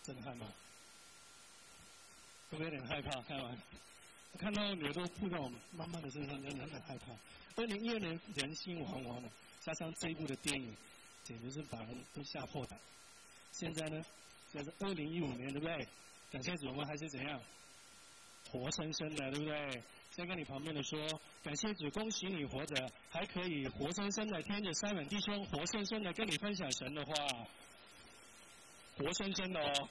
震撼吗？会不会有点害怕？看完，看到牛都扑到我们妈妈的身上，真的很害怕。2012年人心惶惶的，加上这一部的电影，简直是把人都吓破胆。现在呢，现在是2015年，对不对？感谢主，我们还是怎样？活生生的，对不对？先跟你旁边的说，感谢主，恭喜你活着，还可以活生生的听着Simon弟兄活生生的跟你分享神的话，活生生的哦。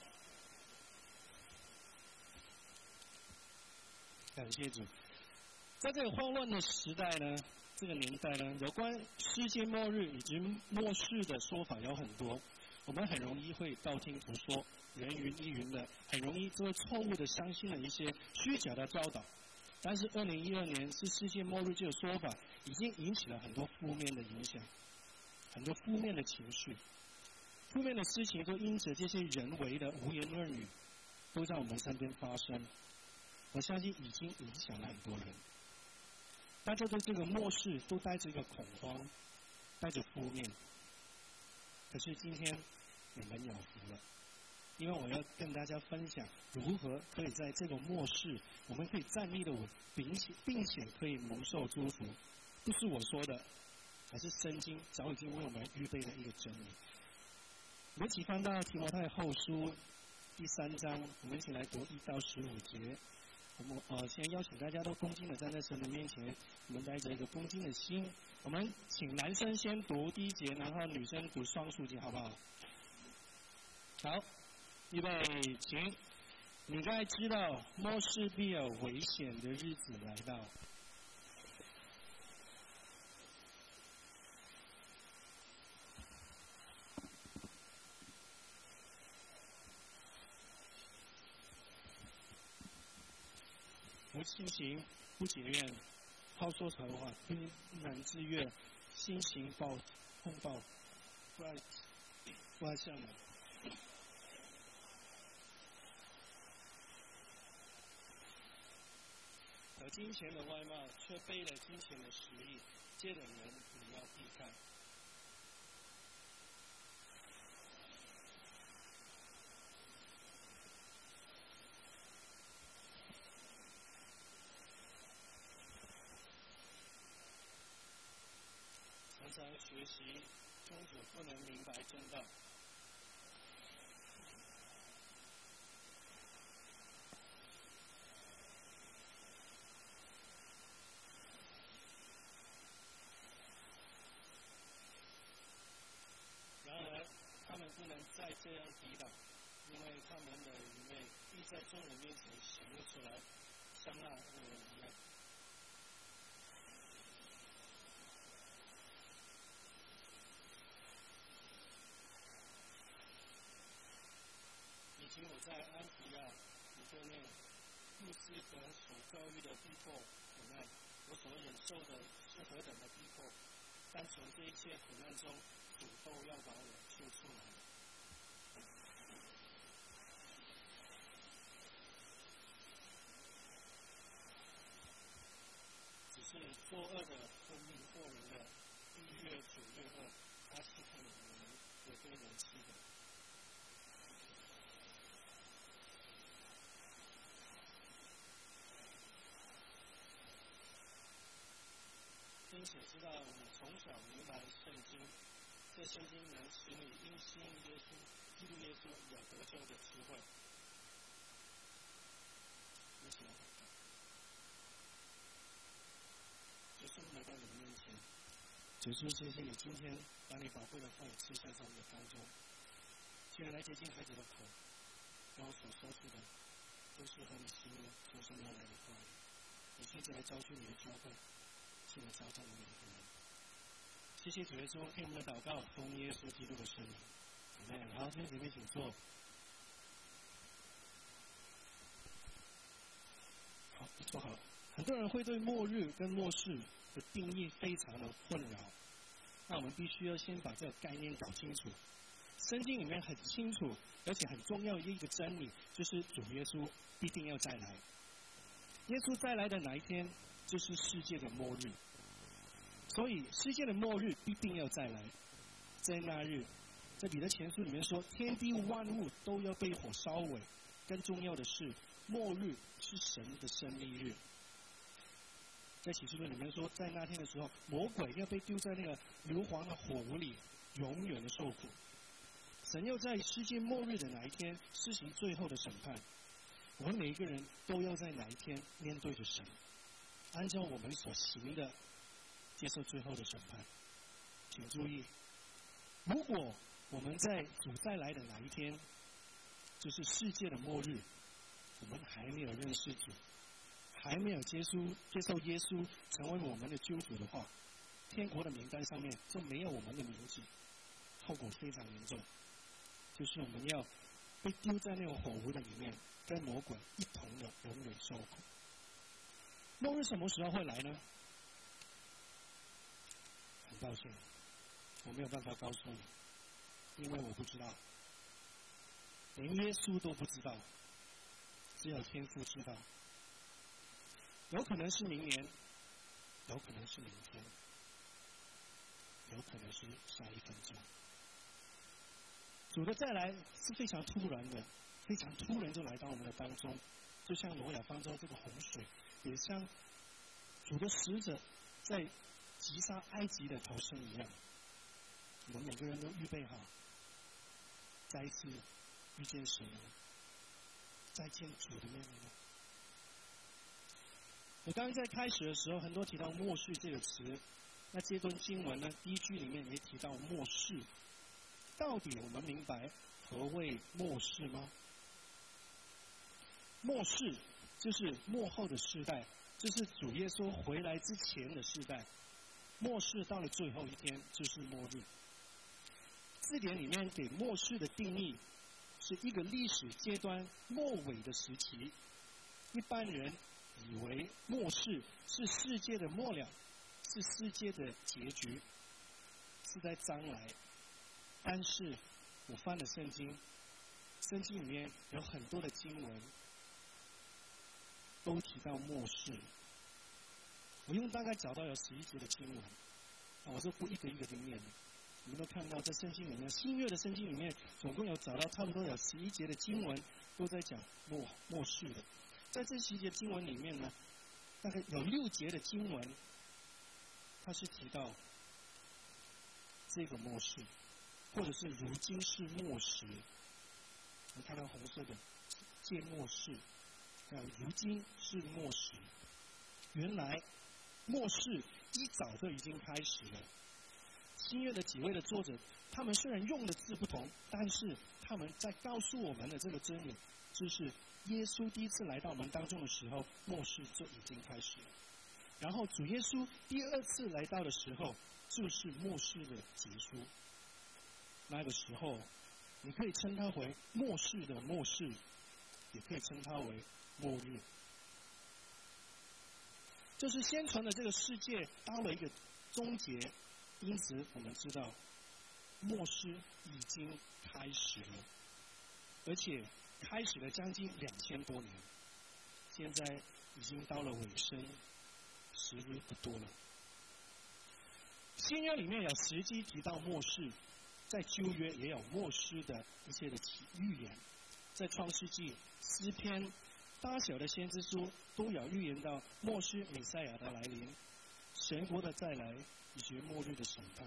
感谢主，在这个慌乱的时代呢，这个年代呢，有关世界末日以及末世的说法有很多，我们很容易会道听途说，人云亦云的，很容易就会错误的相信了一些虚假的教导。但是2012年是世界末日这个说法，已经引起了很多负面的影响，很多负面的情绪，负面的事情都因着这些人为的胡言乱语，都在我们身边发生。我相信已经影响了很多人，大家对这个末世都带着一个恐慌，带着负面。可是今天你们有福了，因为我要跟大家分享如何可以在这个末世，我们可以站立的稳，并且可以蒙受祝福。不是我说的，还是圣经早已经为我们预备的一个真理。我们一起翻到提摩太后书第3章，我们一起来读1到15节。我们先邀请大家都恭敬的站在神的面前，我们带着一个恭敬的心，我们请男生先读第1节，然后女生读双数节，好不好？好，预备，请。你该知道，末世必有危险的日子来到。不信行，不检验，好说传话，不难自悦，心行暴不爱向人。得金钱的外貌，却背了金钱的实力，这种人你要避开。常常学习，终究不能明白真道。然而，他们不能再这样抵挡，因为他们的愚昧必在众人面前显露出来，像那恶人一样。以前我在安提亚、以色列、路斯德所遭遇的逼迫苦难，我所忍受的是何等的逼迫，但从这一切苦难中，主都要把我救出来。只是作恶的分命过人的，越主越恶，他欺负你们，也被人欺的。并且知道你从小明白圣经，这圣经能使你因信耶稣、基督耶稣有得救的智慧。一起来祷告。耶稣来到你的面前，耶稣，谢谢你今天把你宝贵的话赐下在我们的当中，既然来接近孩子的口，让我所说出的都是和你心中说出要来的话语。你亲自来招聚你的教会，亲自招召你的人。谢谢主耶稣，听我们的祷告，奉耶稣基督的圣名。好，弟兄姐妹请坐。好，坐好。很多人会对末日跟末世的定义非常的困扰，那我们必须要先把这个概念搞清楚。圣经里面很清楚，而且很重要的一个真理，就是主耶稣必定要再来。耶稣再来的哪一天，就是世界的末日。所以世界的末日必定要再来，在那日， 在彼得前书里面说，天地万物都要被火烧毁。更重要的是，末日是神的胜利日。在启示录里面说，在那天的时候，魔鬼要被丢在那个硫磺的火炉里，永远的受苦。神要在世界末日的哪一天施行最后的审判。我们每一个人都要在哪一天面对着神，按照我们所行的接受最后的审判。请注意，如果我们在主再来的哪一天，就是世界的末日，我们还没有认识主，还没有接受耶稣成为我们的救主的话，天国的名单上面就没有我们的名字，后果非常严重，就是我们要被丢在那个火湖的里面，跟魔鬼一同的永远受苦。末日什么时候会来呢？很抱歉，我没有办法告诉你，因为我不知道，连耶稣都不知道，只有天父知道。有可能是明年，有可能是明天，有可能是下一分钟。主的再来是非常突然的，非常突然就来到我们的当中，就像挪亚方舟这个洪水，也像主的使者在击杀埃及的头生一样。我们每个人都预备好，再一次遇见神，再见主的面目。我刚刚在开始的时候，很多提到末世这个词，那这段经文呢，第一句里面也提到末世。到底我们明白何谓末世吗？末世就是末后的世代，就是主耶稣回来之前的世代。末世到了最后一天就是末日。字典里面给末世的定义是一个历史阶段末尾的时期。一般人以为末世是世界的末了，是世界的结局，是在将来。但是我翻了圣经，圣经里面有很多的经文都提到末世。我用大概找到有11节的经文，我就不一个一个的念了。你们都看到在圣经里面，新约的圣经里面总共有找到差不多有11节的经文都在讲末世的。在这11节经文里面呢，大概有6节的经文它是提到这个末世，或者是如今是末时。你看到红色的届末世，如今是末时。原来末世一早就已经开始了。新约的几位的作者，他们虽然用的字不同，但是他们在告诉我们的这个真理，就是耶稣第一次来到我们当中的时候，末世就已经开始了。然后主耶稣第二次来到的时候，就是末世的结束。那个时候，你可以称它为末世的末世，也可以称它为末日。就是先传的这个世界到了一个终结，因此我们知道末世已经开始了，而且开始了将近2000多年，现在已经到了尾声，时日不多了。新约里面有实际提到末世，在旧约也有末世的一些的预言，在创世纪、诗篇、大小的先知书都有预言到末世弥赛亚的来临，神国的再来以及末日的审判。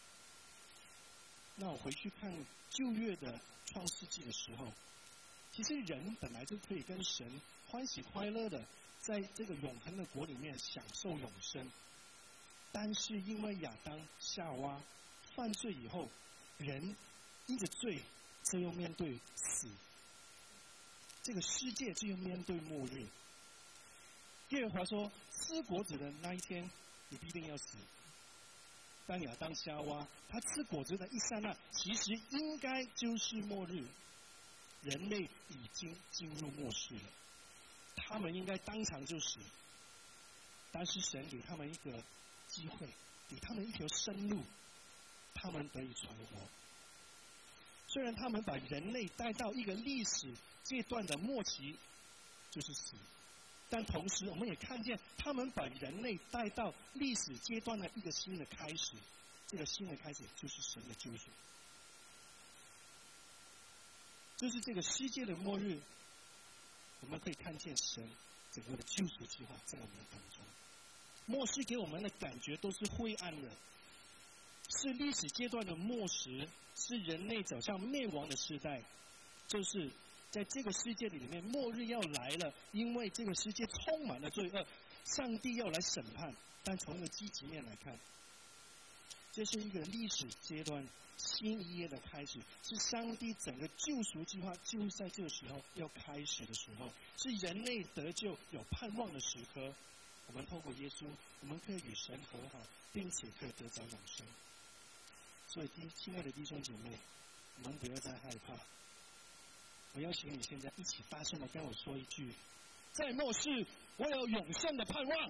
那我回去看旧约的创世纪的时候，其实人本来就可以跟神欢喜快乐的在这个永恒的国里面享受永生，但是因为亚当夏娃犯罪以后，人因着罪就要面对死，这个世界就要面对末日。耶和华说，吃果子的那一天你必定要死。当亚当夏娃他吃果子的一刹那，其实应该就是末日，人类已经进入末世了，他们应该当场就死。但是神给他们一个机会，给他们一条生路，他们得以存活。虽然他们把人类带到一个历史阶段的末期，就是死，但同时我们也看见他们把人类带到历史阶段的一个新的开始，这个新的开始就是神的救赎。 就是这个世界的末日，我们可以看见神整个的救赎计划在我们当中。末世给我们的感觉都是灰暗的，是历史阶段的末时，是人类走向灭亡的时代。就是在这个世界里面，末日要来了，因为这个世界充满了罪恶，上帝要来审判。但从一个积极面来看，这是一个历史阶段新一页的开始，是上帝整个救赎计划就在这个时候要开始的时候，是人类得救有盼望的时刻。我们透过耶稣，我们可以与神和好，并且可以得着永生。所以亲爱的弟兄姐妹，我们不要再害怕。我邀请你现在一起大声的跟我说一句：在末世，我有永生的盼望。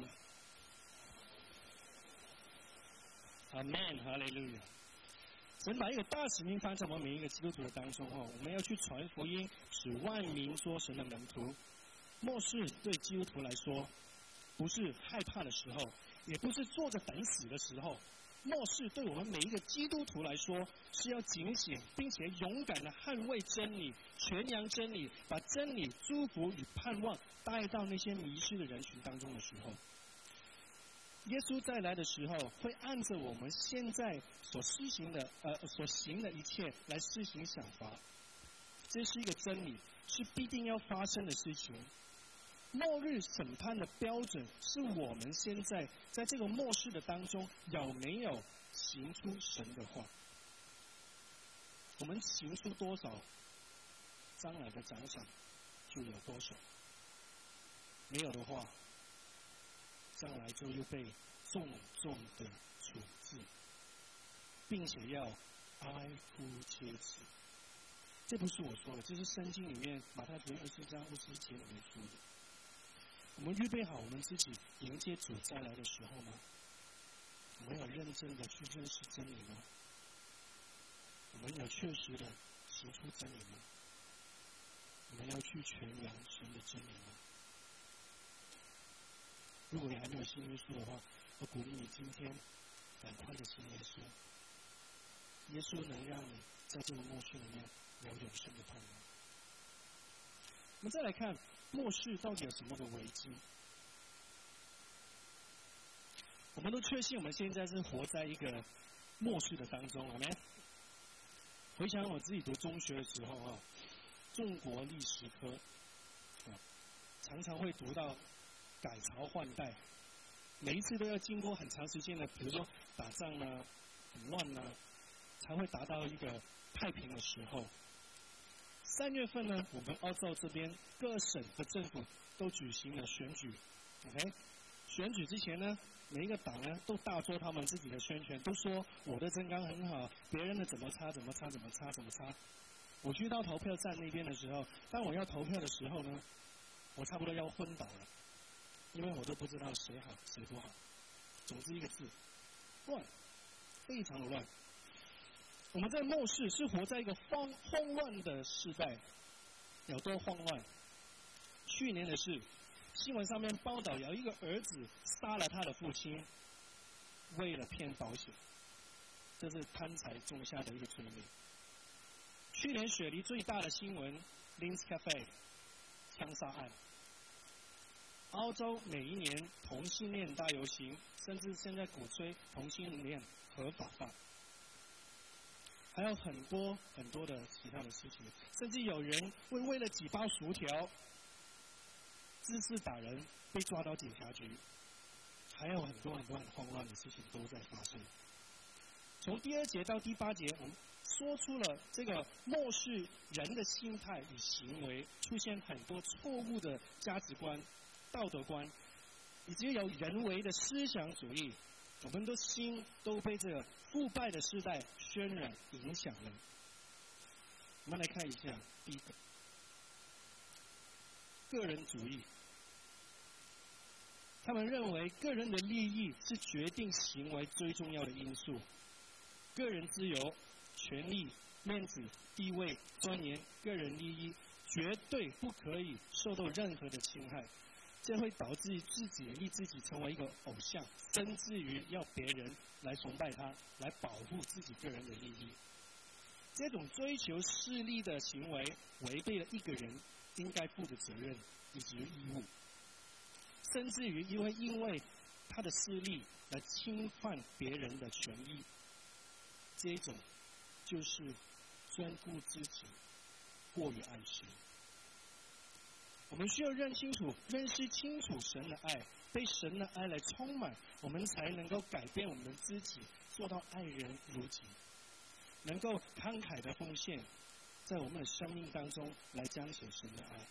阿门，哈利路亚。神把一个大使命放在我们每一个基督徒的当中哦，我们要去传福音，使万民做神的门徒。末世对基督徒来说，不是害怕的时候，也不是坐着等死的时候。末世对我们每一个基督徒来说，是要警醒，并且勇敢的捍卫真理，传扬真理，把真理、祝福与盼望带到那些迷失的人群当中的时候。耶稣再来的时候，会按着我们现在所行的一切来施行赏罚。这是一个真理，是必定要发生的事情。末日审判的标准是我们现在在这个末世的当中有没有行出神的话。我们行出多少，将来的奖赏就有多少。没有的话，将来就又被重重的处置，并且要哀哭切齿。这不是我说的，这是圣经里面马太福音24章51节里面说的。我们预备好我们自己迎接主再来的时候吗？我们有认真的去认识真理吗？我们有确实的行出真理吗？我们要去传扬神的真理吗？如果你还没有信耶稣的话，我鼓励你今天赶快的信耶稣。耶稣能让你在这个末世里面有永生的盼望。我们再来看末世到底有什么的危机？我们都确信我们现在是活在一个末世的当中，好没？回想我自己读中学的时候啊，中国历史科常常会读到改朝换代，每一次都要经过很长时间的，比如说打仗啊、很乱啊，才会达到一个太平的时候。3月份呢，我们澳洲这边各省的政府都举行了选举 ，OK？ 选举之前呢，每一个党呢都大做他们自己的宣传，都说我的政纲很好，别人的怎么差。我去到投票站那边的时候，当我要投票的时候呢，我差不多要昏倒了，因为我都不知道谁好谁不好。总之一个字，乱，非常的乱。我们在末世是活在一个慌乱的时代，有多慌乱？去年的事，新闻上面报道有一个儿子杀了他的父亲，为了骗保险，这是贪财种下的一个罪孽。去年雪梨最大的新闻 ，Links Cafe 枪杀案。澳洲每一年同性恋大游行，甚至现在鼓吹同性恋合法化。还有很多很多的其他的事情，甚至有人为了几包薯条自制打人，被抓到警察局。还有很多很慌乱的事情都在发生。从第2节到第8节，我们说出了这个末世人的心态与行为出现很多错误的价值观、道德观，以及有人为的思想主义。我们的心都被这个腐败的时代渲染影响了。我们来看一下第一个，个人主义。他们认为个人的利益是决定行为最重要的因素，个人自由、权利、面子、地位、尊严、个人利益绝对不可以受到任何的侵害。这会导致自己立自己成为一个偶像，甚至于要别人来崇拜他，来保护自己个人的利益。 这种追求势力的行为，违背了一个人应该负的责任以及义务，甚至于也会因为他的势力来侵犯别人的权益。这种就是专顾自己，过于爱神。我们需要认识清楚神的爱，被神的爱来充满，我们才能够改变我们自己，做到爱人如己，能够慷慨的奉献，在我们的生命当中来彰显神的爱。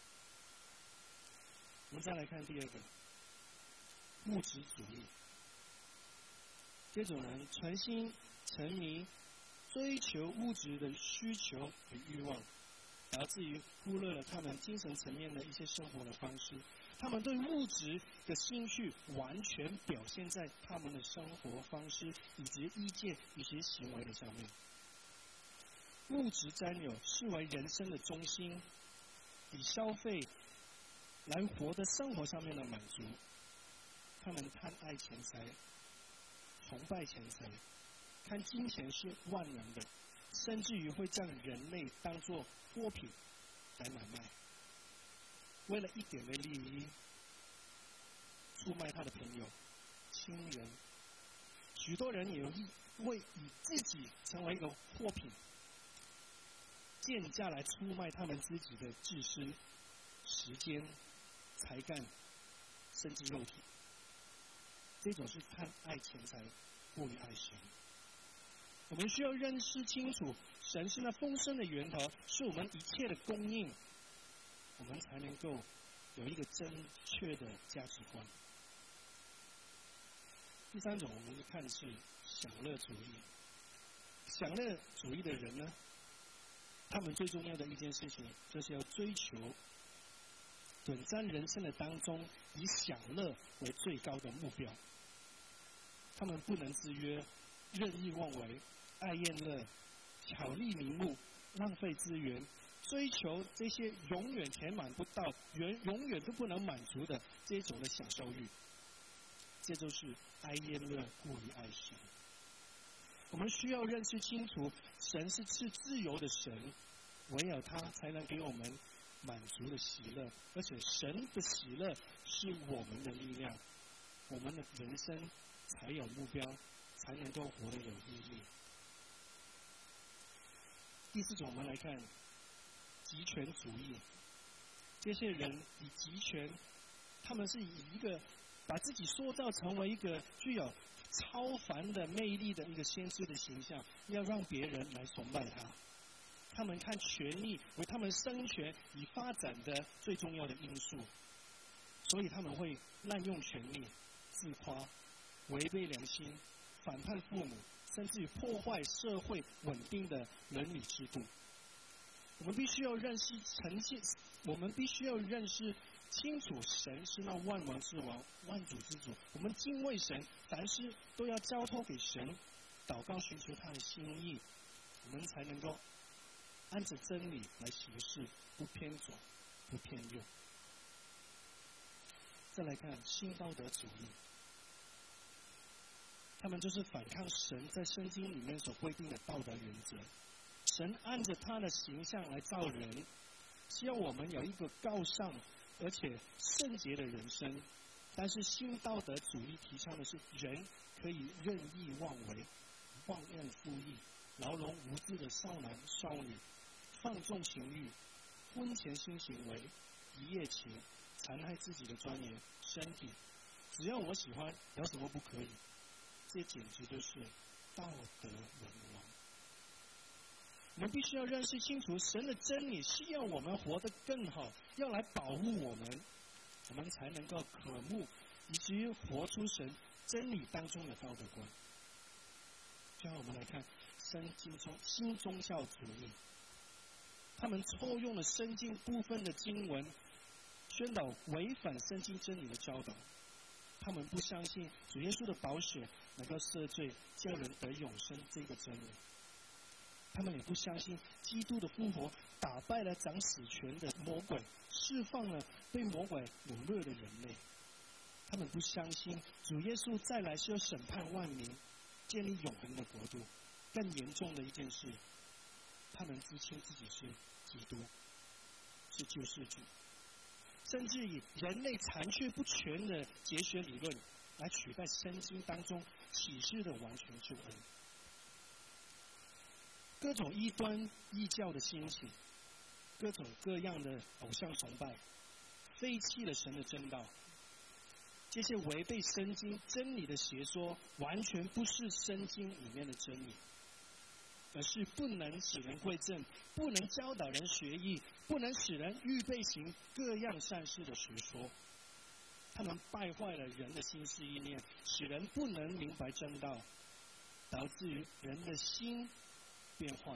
我们再来看第二个，物质主义。这种人存心沉迷追求物质的需求与欲望，导致于忽略了他们精神层面的一些生活的方式。他们对物质的兴趣完全表现在他们的生活方式以及意见以及行为的上面。物质占有视为人生的中心，以消费来活的生活上面的满足。他们贪爱钱财，崇拜钱财，看金钱是万能的，甚至于会将人类当作货品来买卖，为了一点的利益，出卖他的朋友、亲人。许多人也会以自己成为一个货品，贱价来出卖他们自己的知识、时间、才干，甚至肉体。这种是贪爱钱财，过于爱神。我们需要认识清楚，神是那丰盛的源头，是我们一切的供应，我们才能够有一个正确的价值观。第三种，我们看是享乐主义。享乐主义的人呢，他们最重要的一件事情，就是要追求短暂人生的当中，以享乐为最高的目标。他们不能制约，任意妄为，爱宴乐，巧立名目，浪费资源，追求这些永远填满不到、永远都不能满足的这种的享受欲。这就是爱宴乐，过于爱神。我们需要认识清楚，神是自由的神，唯有他才能给我们满足的喜乐，而且神的喜乐是我们的力量，我们的人生才有目标，才能够活得有意义。第四种，我们来看极权主义。这些人以极权，他们是以一个把自己塑造成为一个具有超凡的魅力的一个先知的形象，要让别人来崇拜他。他们看权力为他们生存与发展的最重要的因素，所以他们会滥用权力、自夸、违背良心、反叛父母，甚至于破坏社会稳定的伦理制度。我们必须要认识清楚，神是那万王之王、万主之主。我们敬畏神，凡事都要交托给神，祷告寻求他的心意，我们才能够按着真理来行事，不偏左，不偏右。再来看新道德主义，他们就是反抗神在圣经里面所规定的道德原则。神按着他的形象来造人，希望我们有一个高尚而且圣洁的人生。但是新道德主义提倡的是人可以任意妄为，忘恩负义，牢笼无知的少男少女，放纵情欲，婚前性行为，一夜情，残害自己的尊严、身体。只要我喜欢，有什么不可以？这简直就是道德沦亡。我们必须要认识清楚，神的真理是要我们活得更好，要来保护我们，我们才能够渴慕以及活出神真理当中的道德观。最后我们来看新宗教主义，他们错用了圣经部分的经文，宣导违反圣经真理的教导。他们不相信主耶稣的宝血能够赦罪，叫人得永生这个真理。他们也不相信基督的复活打败了掌死权的魔鬼，释放了被魔鬼掳掠的人类。他们不相信主耶稣再来是要审判万民，建立永恒的国度。更严重的一件事， 他们自称自己是基督，是救世主，甚至以人类残缺不全的哲学理论来取代圣经当中启示的完全救恩。各种异端异教的兴起，各种各样的偶像崇拜，废弃了神的真道。这些违背圣经真理的邪说，完全不是圣经里面的真理，而是不能使人归正，不能教导人学艺，不能使人预备行各样善事的学说。他们败坏了人的心思意念，使人不能明白真道，导致于人的心变坏。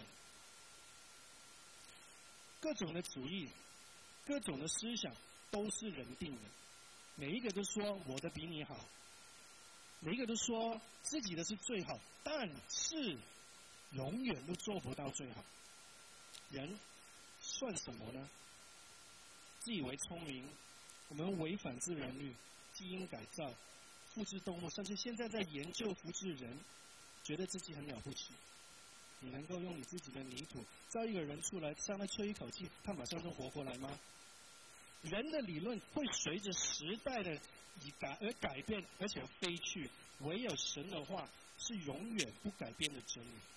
各种的主义，各种的思想都是人定的，每一个都说我的比你好，每一个都说自己的是最好，但是永远都做不到最好。人算什么呢？自以为聪明，我们违反自然律，基因改造，复制动物，甚至现在在研究复制人，觉得自己很了不起。你能够用你自己的泥土造一个人出来，向他吹一口气，他马上就活过来吗？人的理论会随着时代的而改变，而且飞去，唯有神的话是永远不改变的真理。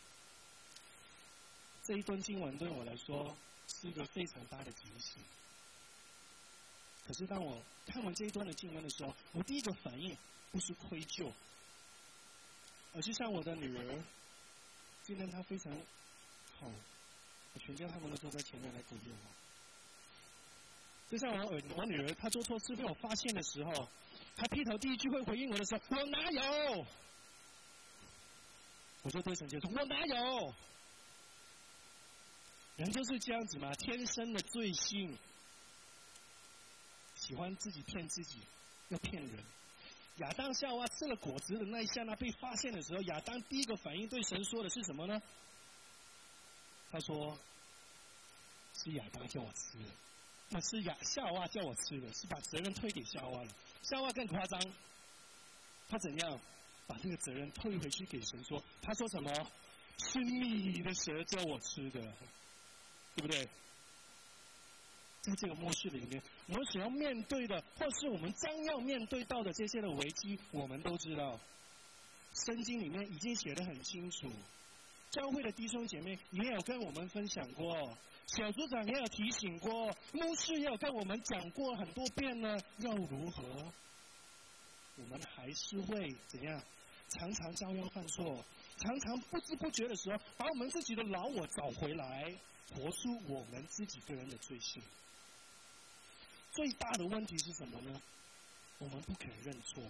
这一段经文对我来说是一个非常大的提醒。可是当我看完这一段的经文的时候，我第一个反应不是愧疚，而是像我的女儿，今天她非常好，我全家他们都坐在前面来鼓励我。就像我女儿，她做错事被我发现的时候，她劈头第一句会回应我的时候，我哪有？我就对神接说，我哪有？人就是这样子嘛，天生的罪性，喜欢自己骗自己，要骗人。亚当夏娃吃了果子的那一刹那被发现的时候，亚当第一个反应对神说的是什么呢？他说：“是亚当叫我吃的，那是夏娃叫我吃的，是把责任推给夏娃了。夏娃更夸张，他怎样把这个责任推回去给神说？他说什么？是你的蛇叫我吃的，对不对？”在这个末世里面，我们所要面对的，或是我们将要面对到的这些的危机，我们都知道，圣经里面已经写得很清楚。教会的弟兄姐妹也有跟我们分享过，小组长也有提醒过，牧师也有跟我们讲过很多遍呢。要如何？我们还是会怎样？常常照样犯错，常常不知不觉的时候，把我们自己的老我找回来，活出我们自己个人的罪性。最大的问题是什么呢？我们不肯认错，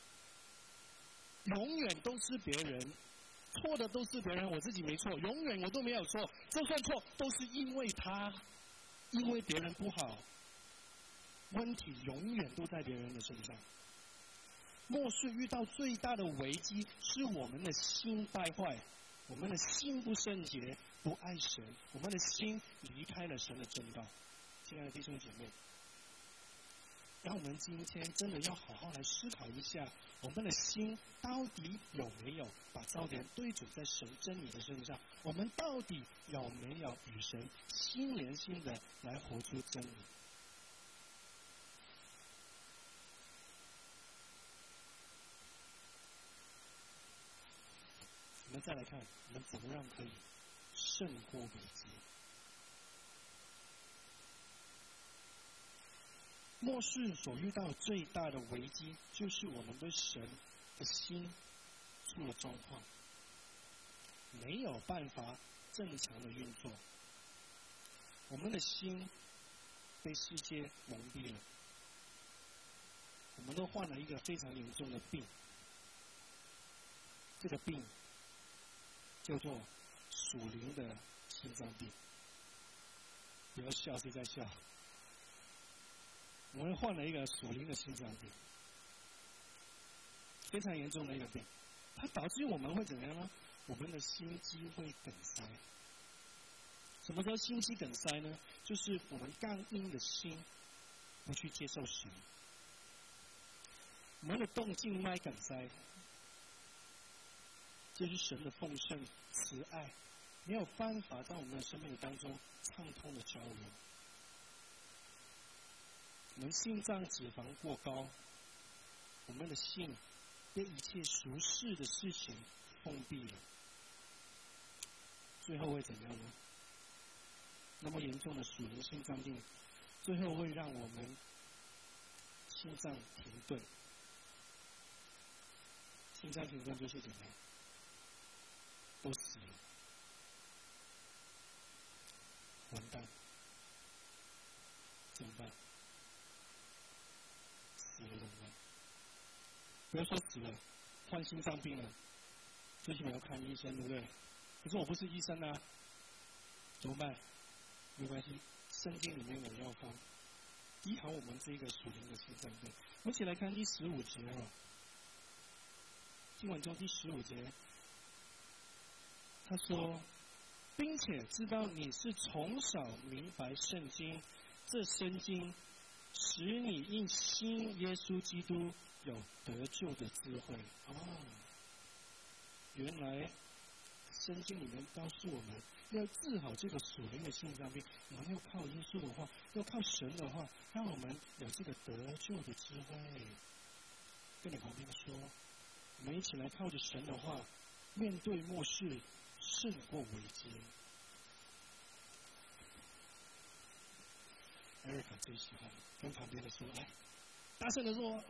永远都是别人错的，都是别人，我自己没错，永远我都没有错，就算错都是因为他，因为别人不好，问题永远都在别人的身上。末世遇到最大的危机是我们的心败坏，我们的心不圣洁，不爱神，我们的心离开了神的真道。亲爱的弟兄姐妹，让我们今天真的要好好来思考一下，我们的心到底有没有把焦点对准在神真理的身上？我们到底有没有与神心连心的来活出真理？我们再来看，我们怎么样可以胜过危机？末世所遇到最大的危机，就是我们对神的心出了状况，没有办法正常的运作。我们的心被世界蒙蔽了，我们都患了一个非常严重的病，这个病叫做属灵的心脏病。不要笑，谁在笑？我们患了一个属灵的心脏病，非常严重的一个病，它导致我们会怎样呢？我们的心肌会梗塞。什么叫心肌梗塞呢？就是我们刚硬的心不去接受神，我们的动静脉梗塞，这是神的丰盛、慈爱、 没有办法在我们的生命当中畅通的交流。我们心脏脂肪过高，我们的心被一切俗世的事情封闭了，最后会怎样呢？那么严重的属灵心脏病，最后会让我们心脏停顿。心脏停顿就是怎样？都死了，完蛋，怎么办？死了怎么办？不要说死了，患心脏病了，最起码要看医生，对不对？可是我不是医生啊，怎么办？没关系，圣经里面有药方，医好我们这个属灵的心脏病。我们一起来看第15节哦，经文中第15节，他说，并且知道你是从小明白圣经，这圣经使你因信耶稣基督有得救的智慧。原来圣经里面告诉我们，要治好这个属灵的心脏病，我们要靠耶稣的话，要靠神的话，让我们有这个得救的智慧。跟你旁边说，我们一起来靠着神的话，面对末世，胜过危机。艾瑞卡最喜欢跟旁边的说，来，大声的说。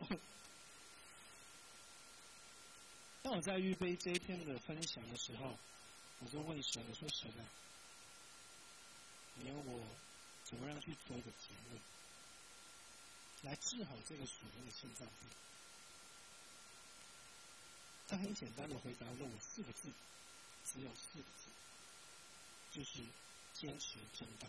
当我在预备这一篇的分享的时候，我就问神，我说神啊，你要我怎么样去做一个结论，来治好这个属灵的心脏病？他很简单的回答了我4个字，只有4个字，就是坚持正道。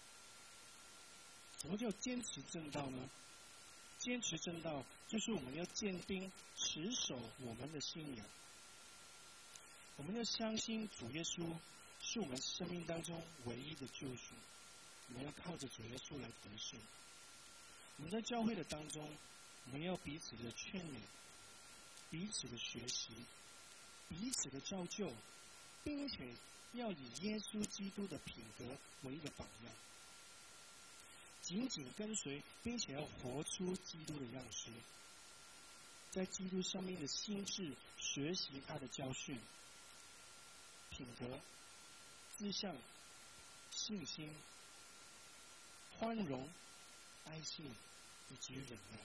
什么叫坚持正道呢？坚持正道就是我们要坚定持守我们的信仰，我们要相信主耶稣是我们生命当中唯一的救赎，我们要靠着主耶稣来得胜。我们在教会的当中，我们要彼此的劝勉，彼此的学习，彼此的造就，并且要以耶稣基督的品格为一个榜样，紧紧跟随，并且要活出基督的样式，在基督生命的心智学习他的教训、品格、志向、信心、宽容、爱心以及忍耐。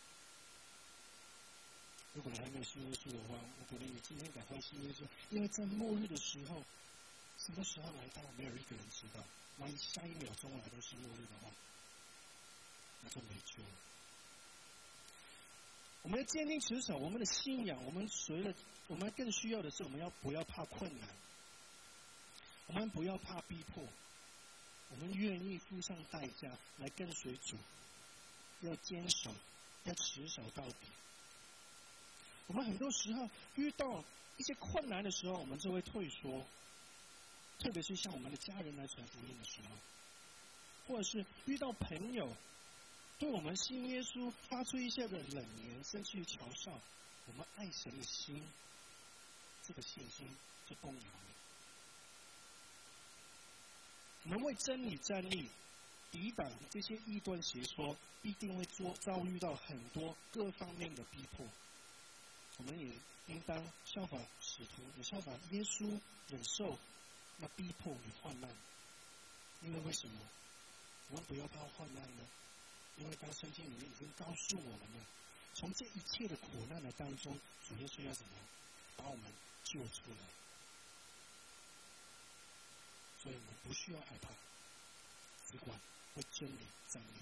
如果你还没有信耶稣的话，我鼓励你今天赶快信耶稣，因为在末日的时候，什么时候来到，没有一个人知道。万一下1秒钟来都是末日的话，那就没救了。我们要坚定持守我们的信仰，我们更需要的是，我们不要怕困难，我们不要怕逼迫，我们愿意付上代价来跟随主，要坚守，要持守到底。我们很多时候遇到一些困难的时候，我们就会退缩，特别是向我们的家人来传福音的时候，或者是遇到朋友对我们信耶稣发出一些的冷言，甚至于嘲笑，我们爱神的心，这个信心就动摇了。我们为真理站立，抵挡这些异端邪说，必定会遭遇到很多各方面的逼迫。我们也应当效法使徒，也效法耶稣，忍受那逼迫与患难。因为为什么？我们不要怕患难呢？因为当圣经里面已经告诉我们了，从这一切的苦难的当中，主耶稣要怎么样把我们救出来？所以我们不需要害怕，只管为真理站立。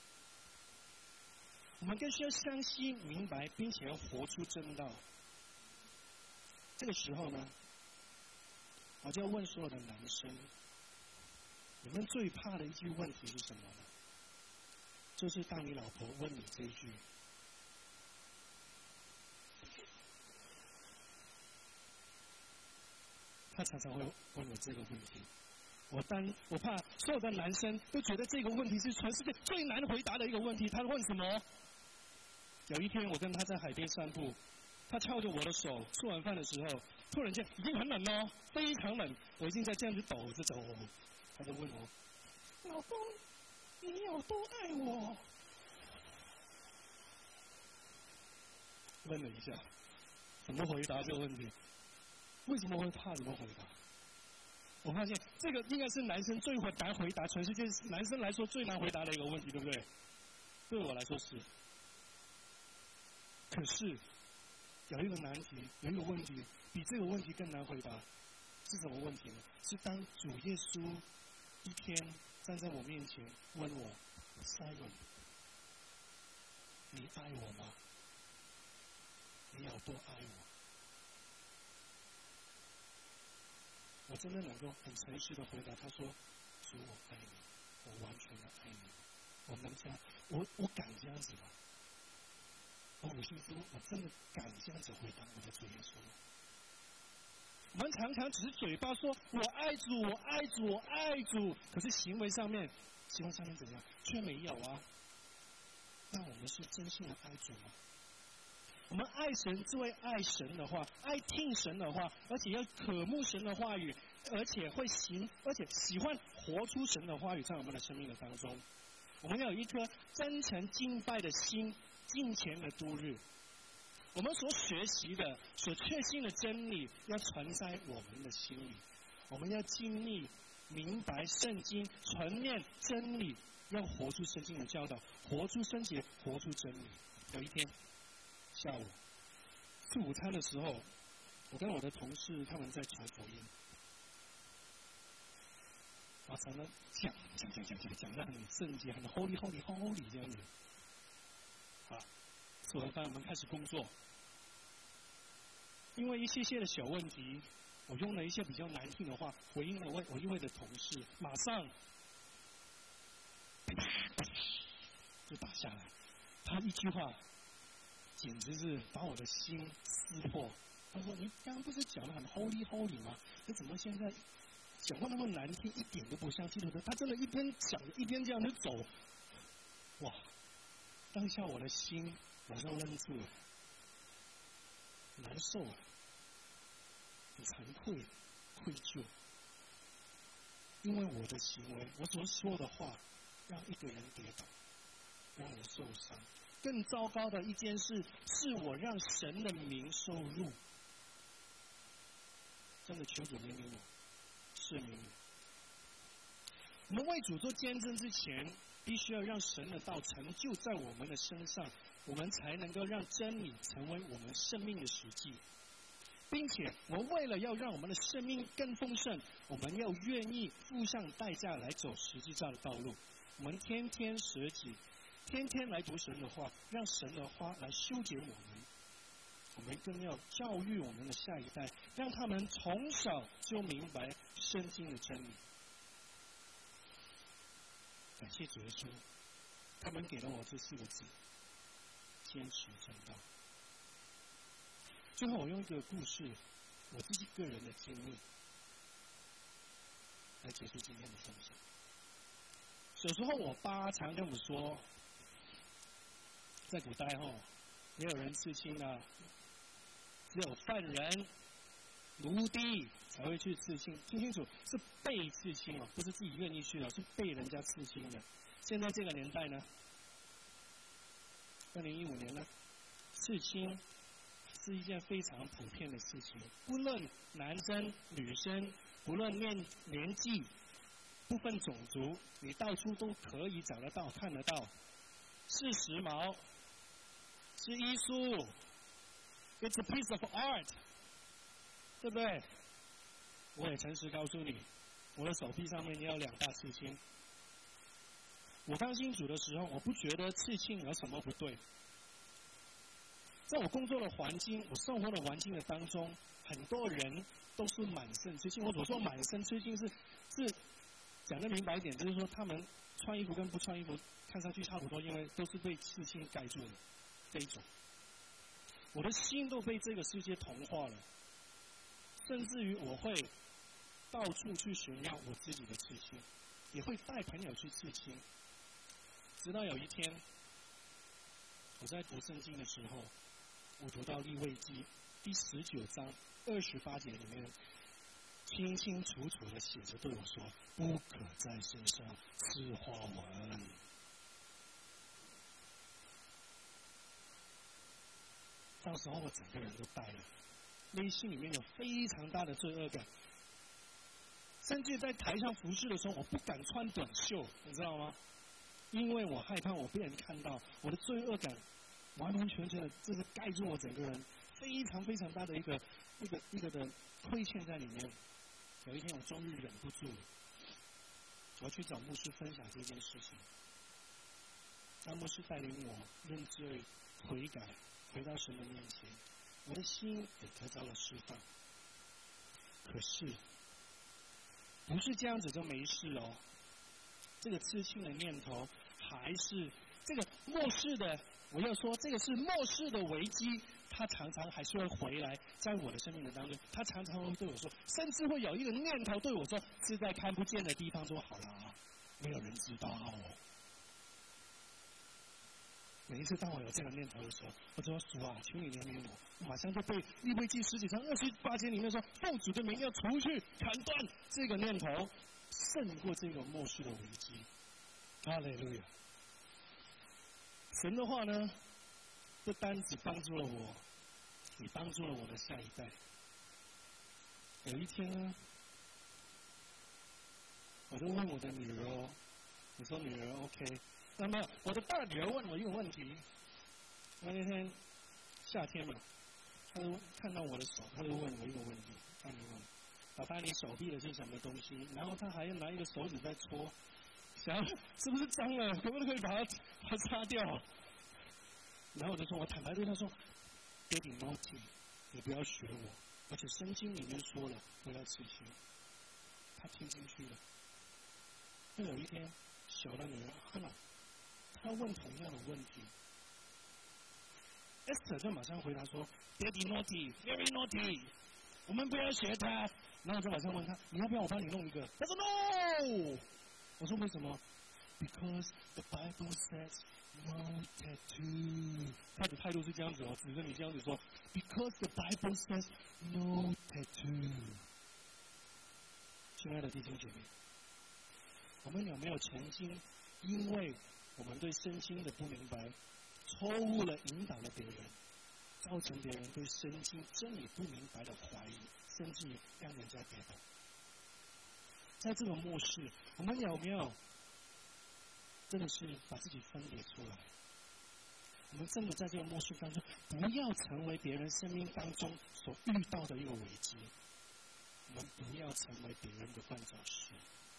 我们更需要相信、明白，并且要活出真道。这个时候呢，我就要问所有的男生，你们最怕的一句问题是什么呢？就是当你老婆问你这一句，她常常会问我这个问题。我怕所有的男生都觉得这个问题是全世界最难回答的一个问题。他问什么？有一天我跟他在海边散步，他翘着我的手，吃完饭的时候， 突然间已经很冷哦，非常冷，我已经在这样子抖着走。他就问我：“老公，你有多爱我？”问了一下，怎么回答这个问题？为什么会怕？怎么回答？我发现这个应该是男生最难回答，全世界男生来说最难回答的一个问题，对不对？对我来说是。可是有一个难题，有一个问题比这个问题更难回答，是什么问题呢？是当主耶稣一天站在我面前问我 ：“Simon， 你爱我吗？你有多爱我？”我真的能够很诚实的回答他说：“主，我爱你，我完全的爱你。”我能这样，我敢这样子吗？我心说，我真的敢这样子回答我的主耶稣吗？我们常常只是嘴巴说我爱主，我爱主，我爱主，可是行为上面怎么样，却没有啊？那我们是真心的爱主吗？我们爱神，是为爱神的话，爱听神的话，而且要渴慕神的话语，而且喜欢活出神的话语在我们的生命的当中。我们要有一颗真诚敬拜的心，敬虔的度日。我们所学习的、所确信的真理，要存在我们的心里。我们要经历、明白圣经，纯练真理，要活出圣经的教导，活出圣洁，活出真理。有一天下午吃午餐的时候，我跟我的同事他们在传福音，常常讲得很圣洁，很 holy 这样子。吃完饭我们开始工作，因为一些的小问题，我用了一些比较难听的话回应了我一位的同事，马上就打下来。他一句话简直是把我的心撕破。他说：“你刚刚不是讲得很 holy 吗？你怎么现在讲话那么难听，一点都不像基督徒？”他真的一边讲一边这样子走，哇！当下我的心马上愣住了，难受，很惭愧、愧疚，因为我的行为，我所说的话，让一个人跌倒，让人受伤。更糟糕的一件事，是我让神的名受辱。真的求主怜悯我，赦免我。我们为主做见证之前，必须要让神的道成就在我们的身上，我们才能够让真理成为我们生命的实际。并且，我们为了要让我们的生命更丰盛，我们要愿意付上代价来走十字架的道路。我们天天舍己，天天来读神的话，让神的话来修剪我们。我们更要教育我们的下一代，让他们从小就明白圣经的真理。感谢主耶稣，他们给了我这4个字：坚持正道。最后，我用一个故事，我自己个人的经历，来结束今天的分享。小时候，我爸常跟我说，在古代没有人刺青的，只有犯人、奴隶才会去刺青。听清楚，是被刺青哦，不是自己愿意去的，是被人家刺青的。现在这个年代呢，2015年呢，刺青是一件非常普遍的事情，不论男生女生，不论年纪，不分种族，你到处都可以找得到、看得到。是时髦，是艺术 ，It's a piece of art， 对不对？我也诚实告诉你，我的手臂上面也有2大刺青。我刚信主的时候，我不觉得刺青有什么不对。在我工作的环境、我生活的环境的当中，很多人都是满身刺青。我所说满身刺青是讲得明白一点，就是说他们穿衣服跟不穿衣服看上去差不多，因为都是被刺青盖住的这一种。我的心都被这个世界同化了，甚至于我会到处去炫耀我自己的刺青，也会带朋友去刺青。直到有一天，我在读圣经的时候，我读到利未记第19章 28节里面清清楚楚的写着对我说：“不可在身上刺花纹。”到时候我整个人都呆了，内心里面有非常大的罪恶感，甚至在台上服侍的时候，我不敢穿短袖，你知道吗？因为我害怕我被人看到，我的罪恶感完完全全的，就是盖住我整个人，非常非常大的一个的亏欠在里面。有一天我终于忍不住了，我要去找牧师分享这件事情。当牧师带领我认罪悔改，回到神的面前，我的心也得到了释放。可是不是这样子就没事哦，这个刺青的念头还是这个末世的，我要说这个是末世的危机，它常常还是会回来，在我的生命的当中，它常常会对我说，甚至会有一个念头对我说，是在看不见的地方说好了啊，没有人知道哦。每一次当我有这个念头的时候，我就说主啊，求你怜悯我，马上就被利未记10几章28节里面说，奉主的名要除去砍断这个念头，胜过这个末世的危机。哈利路亚！神的话呢，不单只帮助了我，也帮助了我的下一代。有一天呢，我就问我的女儿哦，我说女儿 OK。那么我的大女儿问我一个问题，那天夏天嘛，她就看到我的手，她就问我一个问题，她就问：“爸爸，你手臂的是什么东西？”然后她还要拿一个手指在搓，想要是不是脏了，可不可以把它擦掉？然后我就说，我坦白对她说 ：“Baby naughty， 你不要学我，而且圣经里面说了不要刺青。”她听进去了。那有一天，小的女儿看了。他问同样的问题 ，Esther 就马上回答说 ：“Daddy naughty, very naughty， 我们不要学他。”然后我就马上问他：“你要不要我帮你弄一个？”他说 ：“No。”我说：“为什么 ？”Because the Bible says no tattoo。他的态度是这样子哦，指着你这样子说 ：“Because the Bible says no tattoo。”亲爱的弟兄姐妹，我们有没有曾经因为我们对圣经的不明白，错误了引导了别人，造成别人对圣经真理不明白的怀疑，甚至于让人家跌倒？在这个末世，我们有没有真的是把自己分别出来？我们真的在这个末世当中，不要成为别人生命当中所遇到的一个危机。我们不要成为别人的绊脚石。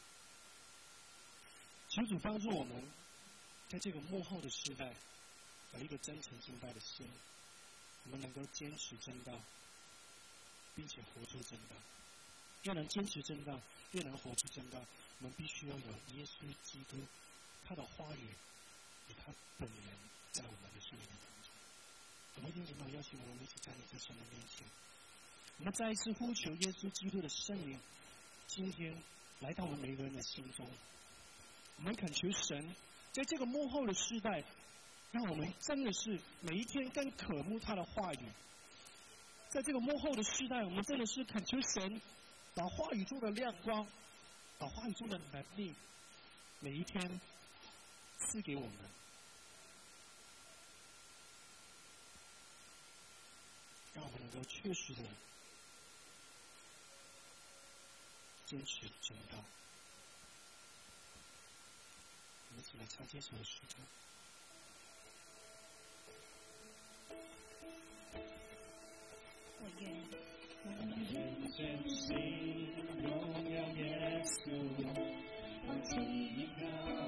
求主帮助我们，在这个末后的时代，有一个真诚敬拜的心，我们能够坚持真道，并且活出真道。越能坚持真道，越能活出真道，我们必须要有耶稣基督他的话语与他本人在我们的生命当中。我们弟兄姐妹，邀请我们一起站立在神的面前，我们再一次呼求耶稣基督的圣灵，今天来到我们每个人的心中。我们恳求神，在这个幕后的时代，让我们真的是每一天更渴慕他的话语。在这个幕后的时代，我们真的是恳求神，把话语中的亮光，把话语中的能力，每一天赐给我们。让我们能够确实的坚持真道。我们一起来唱这首诗歌。我愿真心荣耀耶稣，我祈祷